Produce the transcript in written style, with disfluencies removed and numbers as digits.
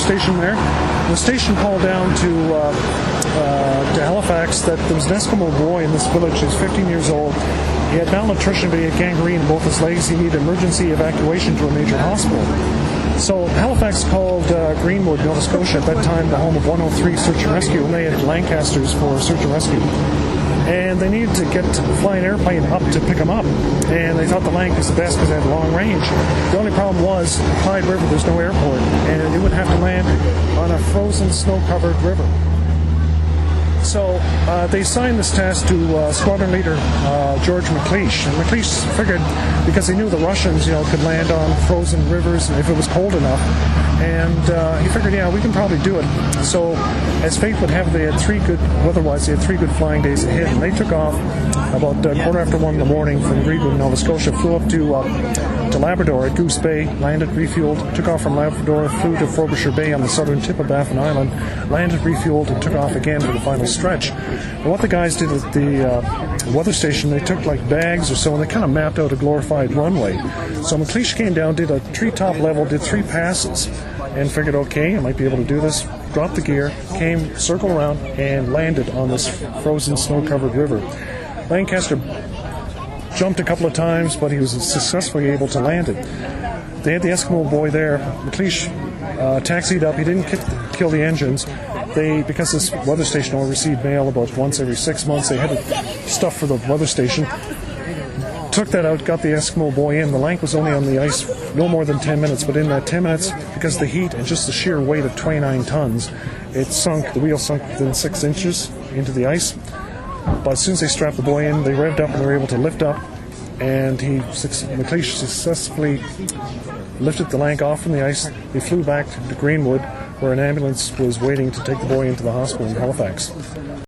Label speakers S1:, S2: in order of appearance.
S1: station there. The station called down to Halifax that there was an Eskimo boy in this village. He was 15 years old. He had malnutrition, but he had gangrene in both his legs. He needed emergency evacuation to a major hospital. So Halifax called Greenwood, Nova Scotia, at that time the home of 103 Search and Rescue, and they had Lancasters for Search and Rescue. And they needed to fly an airplane up to pick him up. And they thought the Lanc was the best because it had long range. The only problem was, Clyde River, there's no airport, and it would have to land on a frozen, snow-covered river. So they signed this task to squadron leader George McLeish. And McLeish figured, because he knew the Russians, could land on frozen rivers if it was cold enough. And he figured, we can probably do it. So, as fate would have, they had three good flying days ahead, and they took off about 1:15 in the morning from Greenwood, Nova Scotia, flew up to Labrador at Goose Bay, landed, refueled, took off from Labrador, flew to Frobisher Bay on the southern tip of Baffin Island, landed, refueled, and took off again for the final stretch. And what the guys did at the weather station, they took like bags or so, and they kind of mapped out a glorified runway. So McLeish came down, did a treetop level, did 3 passes, and figured, okay, I might be able to do this. Dropped the gear, came, circled around, and landed on this frozen, snow-covered river. Lancaster jumped a couple of times, but he was successfully able to land it. They had the Eskimo boy there. McLeish taxied up. He didn't kill the engines. Because this weather station only received mail about once every 6 months, they had stuff for the weather station. Took that out, got the Eskimo boy in. The Lanc was only on the ice no more than 10 minutes, but in that 10 minutes, because of the heat and just the sheer weight of 29 tons, the wheel sunk within 6 inches into the ice. But as soon as they strapped the boy in, they revved up and they were able to lift up, and McLeish successfully lifted the Lanc off from the ice. They flew back to Greenwood, where an ambulance was waiting to take the boy into the hospital in Halifax.